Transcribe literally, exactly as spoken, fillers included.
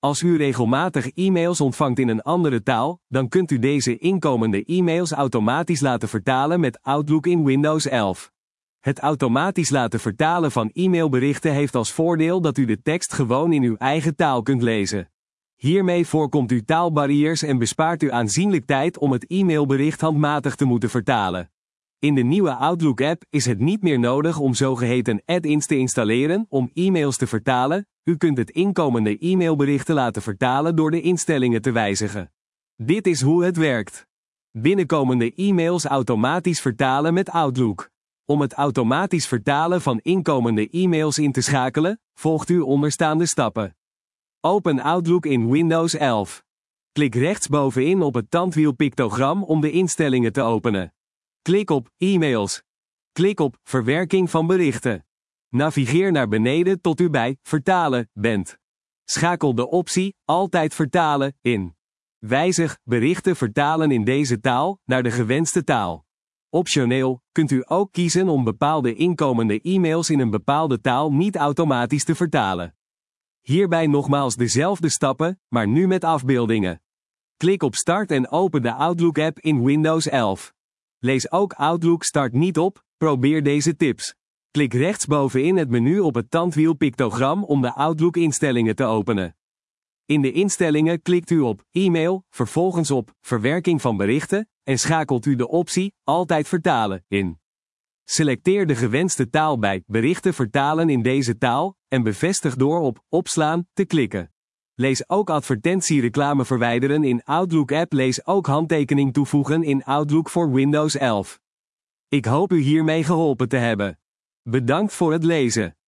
Als u regelmatig e-mails ontvangt in een andere taal, dan kunt u deze inkomende e-mails automatisch laten vertalen met Outlook in Windows elf. Het automatisch laten vertalen van e-mailberichten heeft als voordeel dat u de tekst gewoon in uw eigen taal kunt lezen. Hiermee voorkomt u taalbarrières en bespaart u aanzienlijk tijd om het e-mailbericht handmatig te moeten vertalen. In de nieuwe Outlook-app is het niet meer nodig om zogeheten add-ins te installeren om e-mails te vertalen. U kunt het inkomende e-mailberichten laten vertalen door de instellingen te wijzigen. Dit is hoe het werkt. Binnenkomende e-mails automatisch vertalen met Outlook. Om het automatisch vertalen van inkomende e-mails in te schakelen, volgt u onderstaande stappen. Open Outlook in Windows elf. Klik rechtsbovenin op het tandwielpictogram om de instellingen te openen. Klik op e-mails. Klik op verwerking van berichten. Navigeer naar beneden tot u bij vertalen bent. Schakel de optie altijd vertalen in. Wijzig berichten vertalen in deze taal naar de gewenste taal. Optioneel kunt u ook kiezen om bepaalde inkomende e-mails in een bepaalde taal niet automatisch te vertalen. Hierbij nogmaals dezelfde stappen, maar nu met afbeeldingen. Klik op Start en open de Outlook-app in Windows elf. Lees ook Outlook Start niet op, probeer deze tips. Klik rechtsbovenin het menu op het tandwielpictogram om de Outlook-instellingen te openen. In de instellingen klikt u op e-mail, vervolgens op verwerking van berichten en schakelt u de optie altijd vertalen in. Selecteer de gewenste taal bij berichten vertalen in deze taal en bevestig door op opslaan te klikken. Lees ook advertentiereclame verwijderen in Outlook app. Lees ook handtekening toevoegen in Outlook voor Windows elf. Ik hoop u hiermee geholpen te hebben. Bedankt voor het lezen.